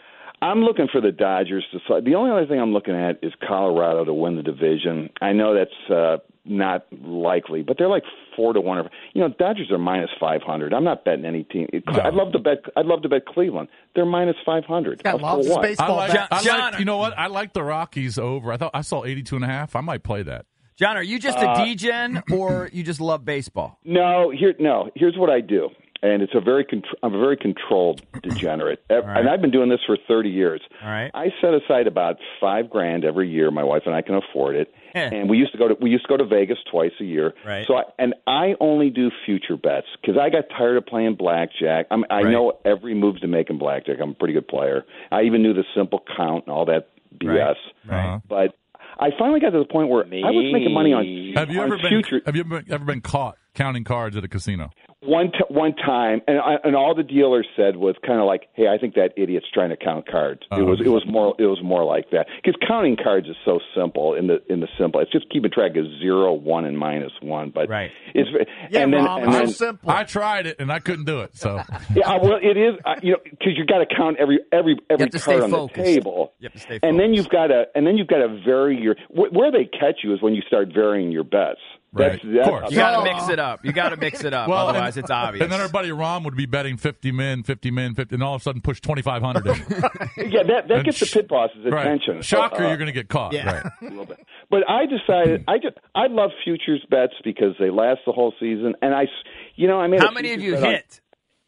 I'm looking for the Dodgers to slide. The only other thing I'm looking at is Colorado to win the division. I know that's uh, not likely, but they're like four to one. Or, you know, Dodgers are minus five hundred. I'm not betting any team. No. I'd love to bet. I'd love to bet Cleveland. They're minus five hundred. Got lots of baseball. I like, John, I John, like, you know what? I like the Rockies over. I thought I saw eighty-two and a half. I might play that. John, are you just a Uh, D-gen or you just love baseball? No, here, no. Here's what I do, and it's a very, contr- I'm a very controlled degenerate, right. and I've been doing this for thirty years. All right. I set aside about five grand every year. My wife and I can afford it, Eh. and we used to go to we used to go to Vegas twice a year. Right. So, I, and I only do future bets because I got tired of playing blackjack. I'm, I Right. know every move to make in blackjack. I'm a pretty good player. I even knew the simple count and all that B S. Right. Uh-huh. But I finally got to the point where I was making money on, Have you on ever been? future. Have you ever been, ever been caught counting cards at a casino? One t- one time, and I, and all the dealers said was kind of like, "Hey, I think that idiot's trying to count cards." Oh. It was it was more it was more like that because counting cards is so simple in the in the simple. It's just keeping track of zero, one, and minus one. But Right. it's Yeah, and then, Rob, and how then, simple. I tried it and I couldn't do it. So yeah, well, it is uh, you know because you got to count every every every have to card stay on focused. the table. You have to stay And then focused. you've got to and then you've got to vary your wh- where they catch you is when you start varying your bets. Right. That's, Of that's course. You got to Oh. mix it up. You got to mix it up. Well, Otherwise, and- it's obvious. And then our buddy Rom would be betting fifty men, fifty men, fifty, and all of a sudden push twenty-five hundred in. yeah, that that And gets the sh- pit boss's Right. attention. Shocker, Uh, you're going to get caught. Yeah. Right. a little bit. But I decided I just I love futures bets because they last the whole season, and I, s- you know, I made. How a many of futures you bet on- hit?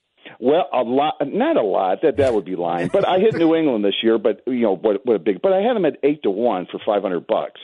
Well, a lot, not a lot. That that would be lying. But I hit New England this year. But you know what? What a big. But I had them at eight to one for five hundred bucks.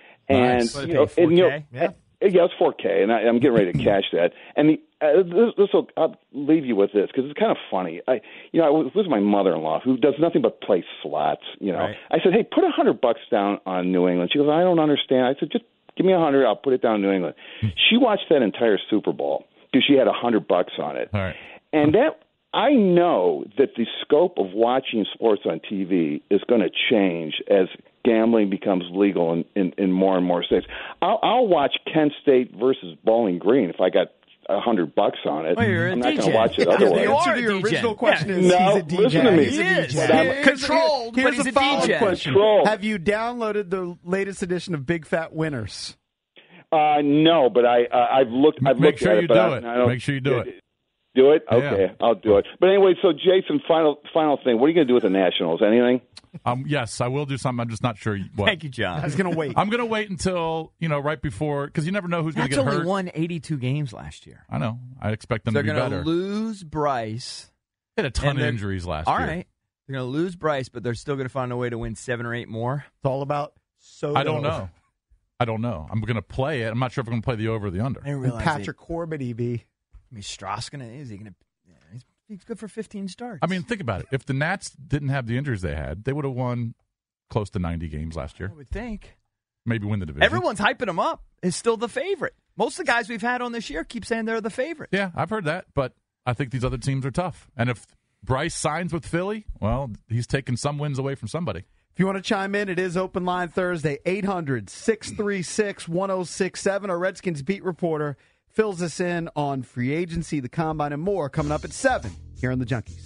And Nice. What, you they know, pay, and, you know, four K? Yeah. yeah, it's four K, and I, I'm getting ready to cash that. And the, uh, this, this will, I'll leave you with this because it's kind of funny. I, you know, I was with my mother-in-law who does nothing but play slots. You know, Right. I said, "Hey, put a hundred bucks down on New England." She goes, "I don't understand." I said, "Just give me a hundred. I'll put it down on New England." She watched that entire Super Bowl because she had a hundred bucks on it, All right. and that. I know that the scope of watching sports on T V is going to change as gambling becomes legal in, in, in more and more states. I'll, I'll watch Kent State versus Bowling Green if I got a hundred bucks on it. Well, you're a I'm not D going J. to watch it Yeah, otherwise. The You answer are to a your D J. original question Yeah. is No, he's a D J. listen to me. He's a He D J. is. But I'm- Controlled, Here's but he's a a follow-up D J. question. Control. Have you downloaded the latest edition of Big Fat Winners? Uh, no, but I uh, I've looked. I've Make looked sure at you it, but do I, it. I don't, Make sure you do it. Do it? Yeah. Okay, I'll do it. But anyway, so Jason, final final thing. What are you going to do with the Nationals? Anything? Um, yes, I will do something. I'm just not sure what. Thank you, John. He's going to wait. I'm going to wait until, you know, right before, because you never know who's going to That's get only hurt. won eighty-two games last year. I know. I expect them They're to be going to better. lose Bryce. They had a ton and of they're- injuries last All year. right. They're going to lose Bryce, but they're still going to find a way to win seven or eight more. It's all about Soto. I don't know. I don't know. I'm going to play it. I'm not sure if I'm going to play the over or the under. I didn't And realize Patrick Corbett, E B. I mean, Strauss going to, is he going to, yeah, he's, he's good for fifteen starts. I mean, think about it. If the Nats didn't have the injuries they had, they would have won close to ninety games last year. I would think. Maybe win the division. Everyone's hyping him up. Is still the favorite. Most of the guys we've had on this year keep saying they're the favorite. Yeah, I've heard that, but I think these other teams are tough. And if Bryce signs with Philly, well, he's taking some wins away from somebody. If you want to chime in, it is Open Line Thursday, eight hundred, six three six, one oh six seven. Our Redskins beat reporter fills us in on free agency, the combine, and more coming up at seven here on the Junkies.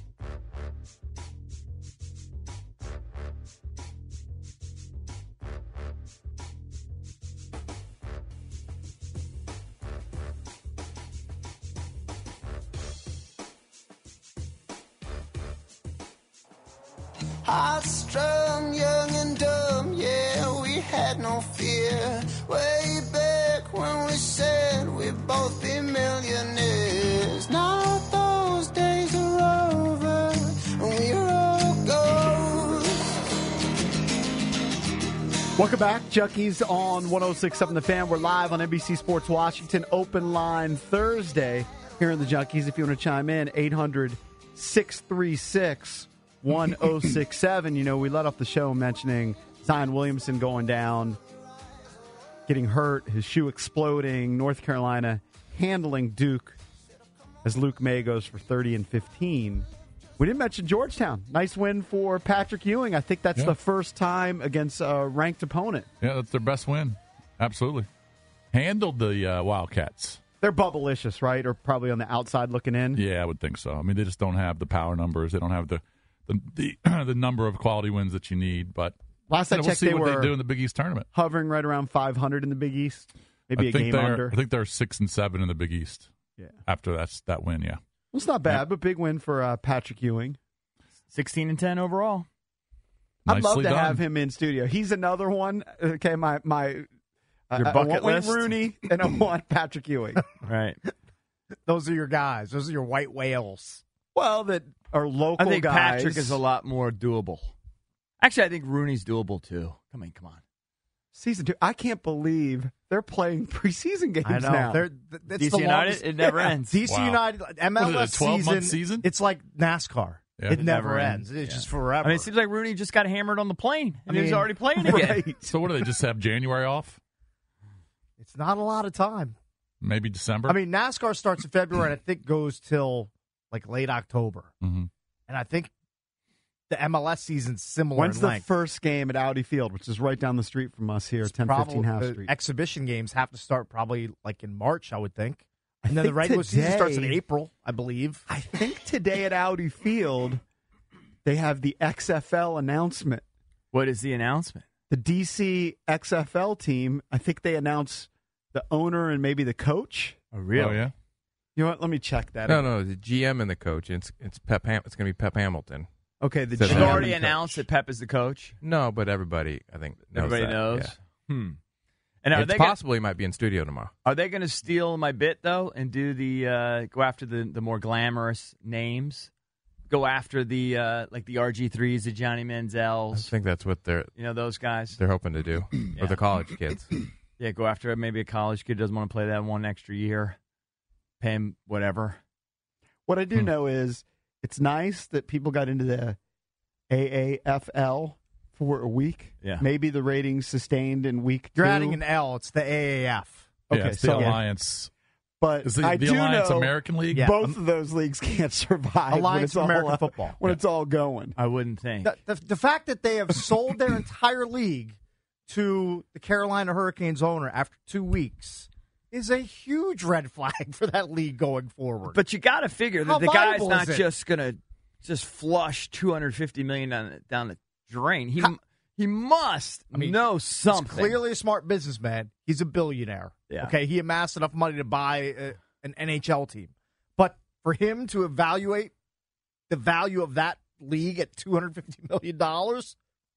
Hot, strong, young and dumb, yeah, we had no fear. Way back when we said we'd both be millionaires. Now those days are over, and we're all ghosts. Welcome back, Junkies on one oh six point seven The Fan. We're live on N B C Sports Washington, Open Line Thursday here in the Junkies. If you want to chime in, eight hundred, six three six, one oh six seven. You know, we let off the show mentioning Zion Williamson going down, getting hurt, his shoe exploding, North Carolina handling Duke as Luke May goes for thirty and fifteen. We didn't mention Georgetown. Nice win for Patrick Ewing. I think that's Yeah. the first time against a ranked opponent. Yeah, that's their best win. Absolutely. Handled the uh, Wildcats. They're bubblicious, right? Or probably on the outside looking in. Yeah, I would think so. I mean, they just don't have the power numbers. They don't have the, the the, the number of quality wins that you need. But Last you I know, checked, we'll see they what were they do in the Big East tournament. hovering right around five hundred in the Big East. Maybe I a think game they're, under. I think they're six and seven in the Big East. Yeah. After that's that win, yeah. Well, it's not bad, Yeah. but big win for uh, Patrick Ewing. sixteen and ten overall. I'd love Nicely to done. have him in studio. He's another one. Okay, my my Your I, I bucket want Wayne list? Rooney and I want Patrick Ewing. Right. Those are your guys. Those are your white whales. Well, that are local I think guys. Patrick is a lot more doable. Actually, I think Rooney's doable too. Come on, come on. Season two. I can't believe they're playing preseason games I know. now. They're, th- it's D C the United, longest- it never Yeah. ends. D C Wow. United, M L S What is it, a twelve-month season, season? it's like NASCAR. Yeah. It, It never, never ends. ends. It's Yeah. just forever. I mean, it seems like Rooney just got hammered on the plane, and I he was mean, already playing again. Right. So what do they just have January off? it's not a lot of time. Maybe December? I mean, NASCAR starts in February and I think goes till like late October. Mhm. And I think the M L S season's similar When's in the length. first game at Audi Field, which is right down the street from us here, ten fifteen Probably- Half the Street? exhibition games have to start probably like in March, I would think. I And then the think regular season starts in today- April, I believe. I think today at Audi Field, they have the X F L announcement. What is the announcement? The D C X F L team, I think they announced the owner and maybe the coach. Oh, Oh, yeah? You know what? Let me check that. No, out. no, the G M and the coach. It's it's Pep. Ham- it's going to be Pep Hamilton. Okay, the So G They've M Yeah. already and coach. announced that Pep is the coach. No, but everybody, I think, knows Everybody that. knows. Yeah. Hmm. And are It's they gonna, possible he might be in studio tomorrow. are they going to steal my bit though and do the uh, go after the the more glamorous names? Go after the uh, like the R G threes, the Johnny I Manziels, think that's what they're you know those guys. they're hoping to do Yeah. for the college kids. Yeah, go after maybe a college kid who doesn't want to play that one extra year. Pay him whatever. What I do Hmm. know is it's nice that people got into the A A F L for a week. Yeah. Maybe the ratings sustained in week You're two. adding an L. It's the A A F. Yeah, Okay, it's the so- Alliance. But Is the, I the do Alliance know American League? Yeah. both of those leagues can't survive when Alliance it's of all, American uh, Football. when Yeah. it's all going. I wouldn't think. The, the, the fact that they have sold their entire league to the Carolina Hurricanes owner after two weeks is a huge red flag for that league going forward. But you got to figure How that the guy's viable not is it? just going to just flush two hundred fifty million dollars down, down the drain. He How- he must I mean, know He's something. clearly a smart businessman. He's a billionaire. Yeah. Okay, he amassed enough money to buy uh an N H L team. But for him to evaluate the value of that league at two hundred fifty million dollars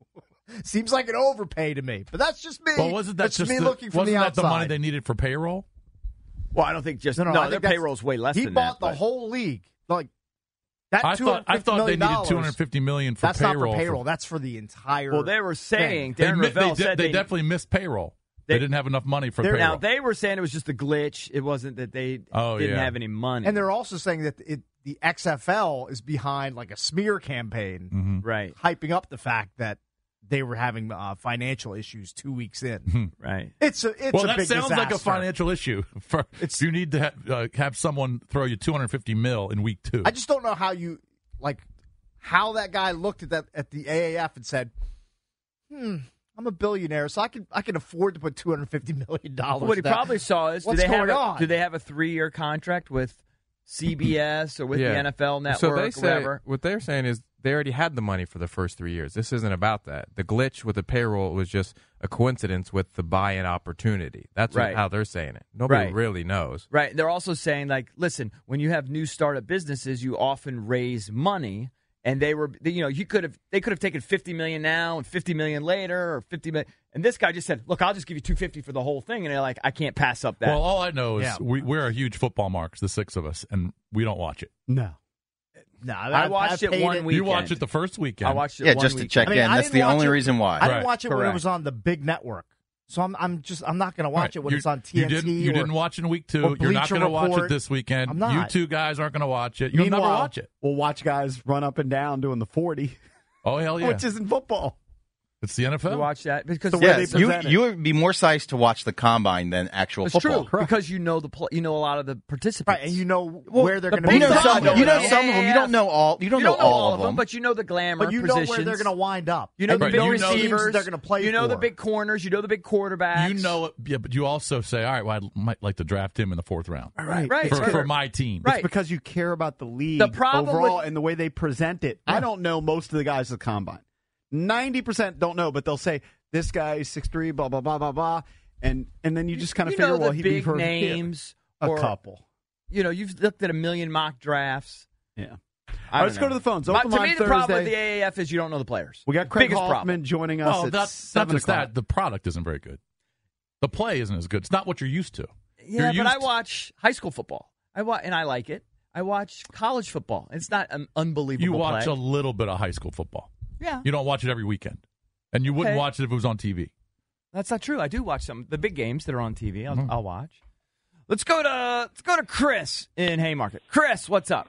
seems like an overpay to me. But that's just me. Well, wasn't that that's just me the, looking from wasn't the that outside. the money they needed for payroll? Well, I don't think just No, no. no, I their think that's- payroll's way less he than bought that. the but- whole league. Like that I thought I thought they needed two hundred fifty million dollars for That's payroll. not for payroll. for- That's for the entire. Well, they were saying they, Darren mi- Ravel they, said they they, definitely missed payroll. They, They- didn't have enough money for they're- payroll. now they were saying it was just a glitch. It wasn't that they Oh, didn't yeah. have any money. and they're also saying that it, the X F L is behind like a smear campaign, Mhm. right, hyping up the fact that they were having uh, financial issues two weeks in. right. It's a it's well, a that big sounds like a disaster. financial issue. For, It's- if you need to have, uh, have someone throw you two hundred fifty mil in week two. I just don't know how you like how that guy looked at that at the A A F and said, "Hmm, I'm a billionaire, so I can I can afford to put two hundred fifty million dollars." What he probably saw is do What's they have going a, on? do they have a three year contract with C B S or with Yeah. the N F L Network So they or say whatever? what they're saying is they already had the money for the first three years. This isn't about that. The glitch with the payroll was just a coincidence with the buy-in opportunity. That's what- Right. how they're saying it. Nobody Right. really knows. Right. They're also saying, like, listen, when you have new startup businesses, you often raise money, and they were, you know, you could have, they could have taken fifty million now and fifty million later, or fifty million, and this guy just said, look, I'll just give you two fifty for the whole thing, and they're like, I can't pass up that. well, all I know is Yeah. we, we're a huge football marks, the six of us, and we don't watch it. No. No, I watched it one week. You watch Weekend. it the first weekend. I watched it Yeah, one just to week. check I mean, in. I That's didn't the watch only it- reason why. I didn't Right. watch it when it Correct. was on the big network, so I'm I'm just I'm not going to watch Right. it when You- it's on T N T. You didn't, you or, didn't watch it in week two. or You're not Bleacher going to watch it Report. this weekend. I'm not. You two guys aren't going to watch it. You'll never Meanwhile, watch it. We'll watch guys run up and down doing the forty, Oh, hell yeah. which isn't football. It's the N F L. You watch that because The way Yes, they you present it. you would be more sized to watch the combine than actual it's football. true because you know the pl- you know a lot of the participants, Right, and you know Well, where they're the going to you be. know some, know you know the some of them. You don't know all. You don't, You know, don't all of them. but you know the glamour But you know positions. where they're going to wind up. You know And the Right, big you know- receivers. they're going to play You know for. the big corners. You know the big quarterbacks. You know it, yeah, but you also say, all right, well, I might like to draft him in the fourth round Right. Right. for, right. for my team. Right. It's because you care about the league The problem overall with- and the way they present it. I don't know most of the guys at the combine. ninety percent don't know, but they'll say, this guy is six three, blah, blah, blah, blah, blah. And and then you just kind of you figure, know well, the he'd big be for names. a or, couple. You know, you've looked at a million mock drafts. Yeah. I All right, let's don't go know. to the phones. My- Open to line me, the problem with Thursday. the A A F is you don't know the players. We got Craig Biggest Hoffman problem. joining us Well, at that's not seven just o'clock. that. The product isn't very good. The play isn't as good. It's not what you're used to. Yeah, You're but used I watch high school football. I wa- and I like it. I watch college football. It's not an unbelievable You watch play. a little bit of high school football. Yeah. You don't watch it every weekend. And you wouldn't Okay. watch it if it was on T V. That's not true. I do watch some the big games that are on T V. I'll, Mhm. I'll watch. Let's go to let's go to Chris in Haymarket. Chris, what's up?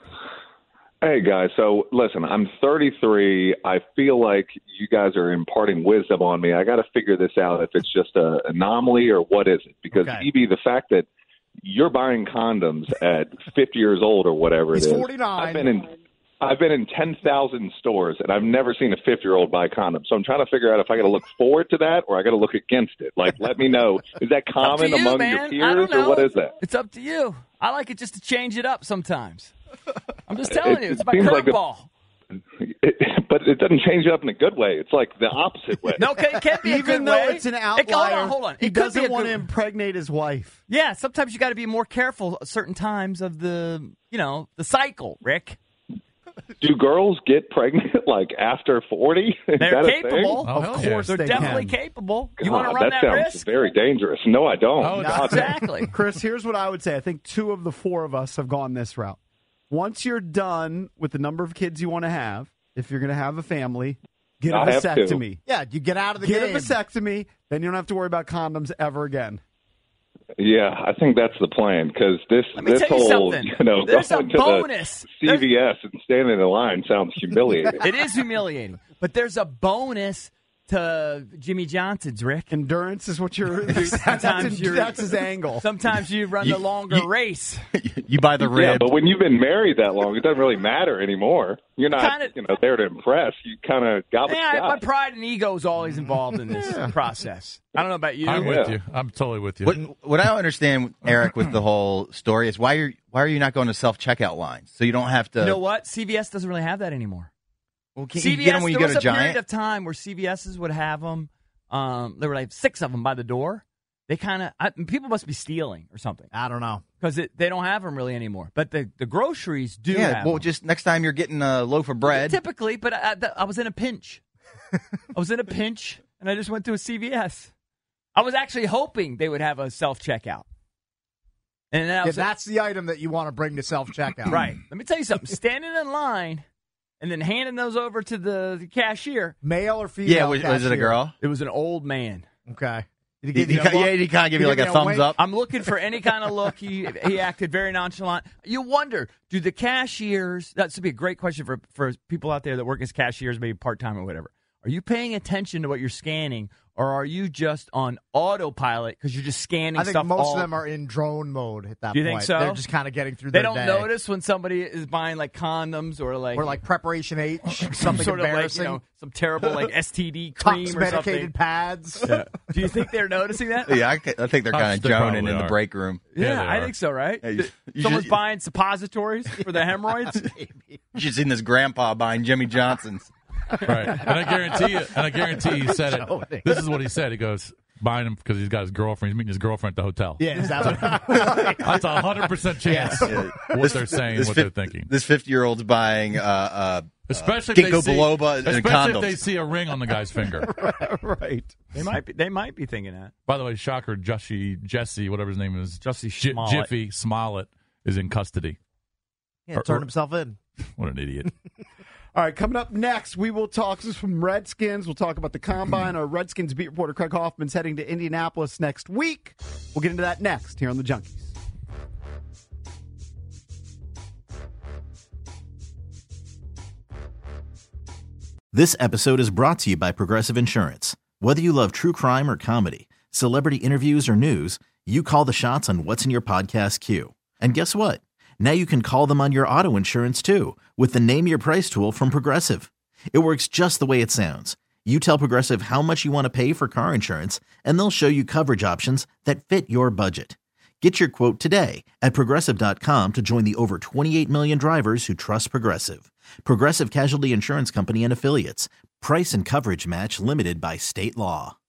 Hey, guys. So, listen, I'm thirty-three. I feel like you guys are imparting wisdom on me. I got to figure this out if it's just an anomaly or what is it. Because, Okay. E B, the fact that you're buying condoms at fifty years old or whatever He's it is. forty-nine. I've been in I've been in ten thousand stores, and I've never seen a fifty-year-old buy condoms. So I'm trying to figure out if I got to look forward to that or I got to look against it. Like, let me know. Is that Up to common you, among man. your I peers, don't know. or what is that? It's up to you. I like it just to change it up sometimes. I'm just telling It- you, it's it my seems like the- curveball. It, but it doesn't change it up in a good way. It's like the opposite way. No, it can't be a Even good though way. it's an It- outlier, hold on, hold on. he It could be doesn't a want to good- impregnate his wife. Yeah, sometimes you got to be more careful at certain times of the, you know, the cycle, Rick. Do girls get pregnant like after forty? Is They're that a thing? capable. Oh, Of hell course yeah. They're they definitely can. capable. You God, want to run that, that, sounds risk? very dangerous. No, I don't. Oh, God, Exactly. Chris, here's what I would say. I think two of the four of us have gone this route. Once you're done with the number of kids you want to have, if you're going to have a family, get a I have two. vasectomy. Yeah, you get out of the Get game. a vasectomy, then you don't have to worry about condoms ever again. Yeah, I think that's the plan because this Let me this tell you whole something. you know There's a going to bonus. the C V S and standing in line sounds humiliating. It is humiliating, but there's a bonus to Jimmy Johnson's, Rick. Endurance is what you're. that's, Sometimes you're- that's his angle. Sometimes you run You- the longer you- race. You buy the Yeah, rib. but when you've been married that long, it doesn't really matter anymore. You're not Kinda- you know there to impress. You kind of got what Yeah, you my got. pride and ego is always involved in this process. I don't know about you. I'm Yeah. with you. I'm totally with you. What, what I don't understand, Eric, with the whole story is why you're why are you not going to self checkout lines so you don't have to. You know what? C V S doesn't really have that anymore. Well, can't C V S, you get them when you there go was to a period Giant? of time where C V S's would have them. Um, there were like six of them by the door. They kind of people must be stealing or something I don't know. because they don't have them really anymore. But the, the groceries do. Yeah, have well, them. just next time you're getting a loaf of bread. Typically, but I, I was in a pinch. I was in a pinch, and I just went to a C V S. I was actually hoping they would have a self checkout. And then I Yeah, was that's the item that you want to bring to self checkout. right. Let me tell you something. Standing in line and then handing those over to the, the cashier. Male or female? Yeah, was, was it a cashier? girl? It was an old man. Okay. Did He, he give you he, a look? yeah, he kind of give you He like give a you a thumbs wink? up. I'm looking for any kind of look. He he acted very nonchalant. You wonder, do the cashiers? That would be a great question for for people out there that work as cashiers, maybe part time or whatever. Are you paying attention to what you're scanning, or are you just on autopilot because you're just scanning I think stuff? most all- of them are in drone mode at that Do you point. think so? They're just kind of getting through They their don't day. notice when somebody is buying like condoms or like Or like Preparation H, some something sort of like embarrassing. you know some terrible like S T D cream Tox or medicated something. pads. Yeah. Do you think they're noticing that? Yeah, I, I think they're Oh, kind of they joning probably in the are. break room. Yeah, Yeah, they I are. think so. Right? Yeah, you- you Someone's should- buying suppositories for the hemorrhoids. You should seen this grandpa buying Jimmy Johnson's. Right. And I guarantee you, and I guarantee he said it. This is what he said. He goes, buying him because he's got his girlfriend. He's meeting his girlfriend at the hotel. Yeah, is that what? That's a hundred percent chance Yeah. what they're saying, This what fif- they're thinking. This fifty-year-old's buying uh, uh, Especially uh, if they ginkgo see, biloba and especially if condoms. they see a ring on the guy's finger. Right. They might be. They might be thinking that. By the way, shocker, Jesse, Jesse, whatever his name is, Jussie J- Smollett. Jiffy Smollett is in custody. Yeah, Or- turned or- himself in. What an idiot. All right, coming up next, we will talk this is from Redskins. We'll talk about the Combine. Our Redskins beat reporter Craig Hoffman's heading to Indianapolis next week. We'll get into that next here on the Junkies. This episode is brought to you by Progressive Insurance. Whether you love true crime or comedy, celebrity interviews or news, you call the shots on what's in your podcast queue. And guess what? Now you can call them on your auto insurance too with the Name Your Price tool from Progressive. It works just the way it sounds. You tell Progressive how much you want to pay for car insurance, and they'll show you coverage options that fit your budget. Get your quote today at Progressive dot com to join the over twenty-eight million drivers who trust Progressive. Progressive Casualty Insurance Company and Affiliates. Price and coverage match limited by state law.